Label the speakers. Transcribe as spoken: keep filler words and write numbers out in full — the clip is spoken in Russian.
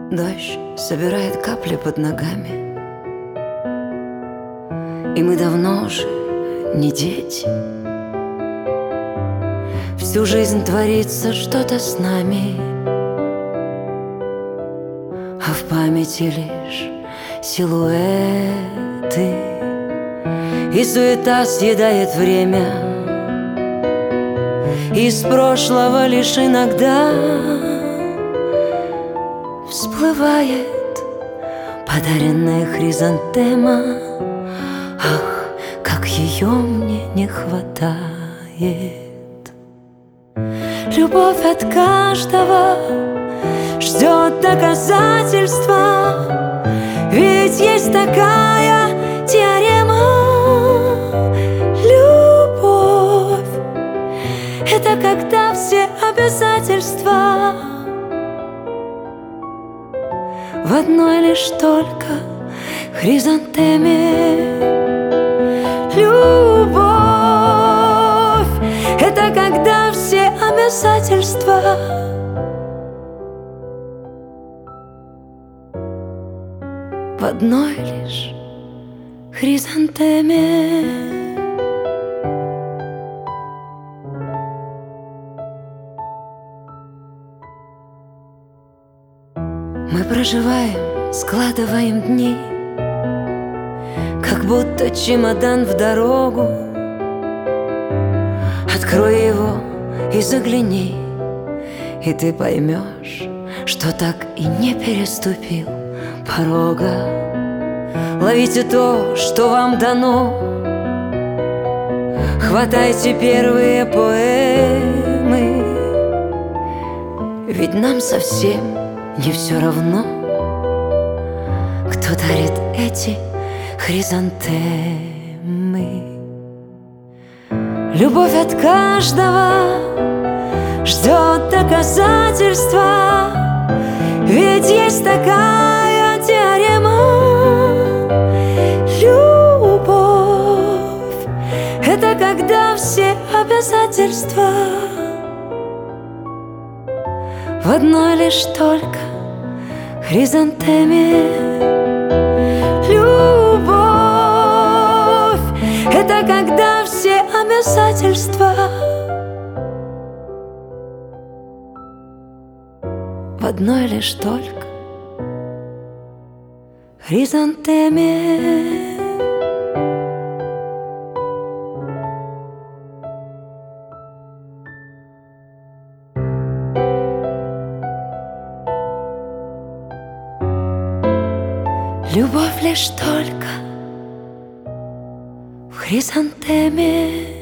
Speaker 1: Дождь собирает капли под ногами, и мы давно уже не дети. Всю жизнь творится что-то с нами, а в памяти лишь силуэты, и суета съедает время. Из прошлого лишь иногда всплывает подаренная хризантема. Ах, как ее мне не хватает. Любовь от каждого ждет доказательства, ведь есть такая теорема. Любовь — это когда все обязательства в одной лишь только хризантеме. Любовь — это когда все обязательства в одной лишь хризантеме. Мы проживаем, складываем дни, как будто чемодан в дорогу. Открой его и загляни, и ты поймешь, что так и не переступил порога. Ловите то, что вам дано, хватайте первые поэмы, ведь нам совсем не все равно, кто дарит эти хризантемы. Любовь от каждого ждет доказательства, ведь есть такая теорема. Любовь — это когда все обязательства в одной лишь только хризантеме. Любовь — это когда все обязательства в одной лишь только хризантеме. Любовь лишь только в хризантеме.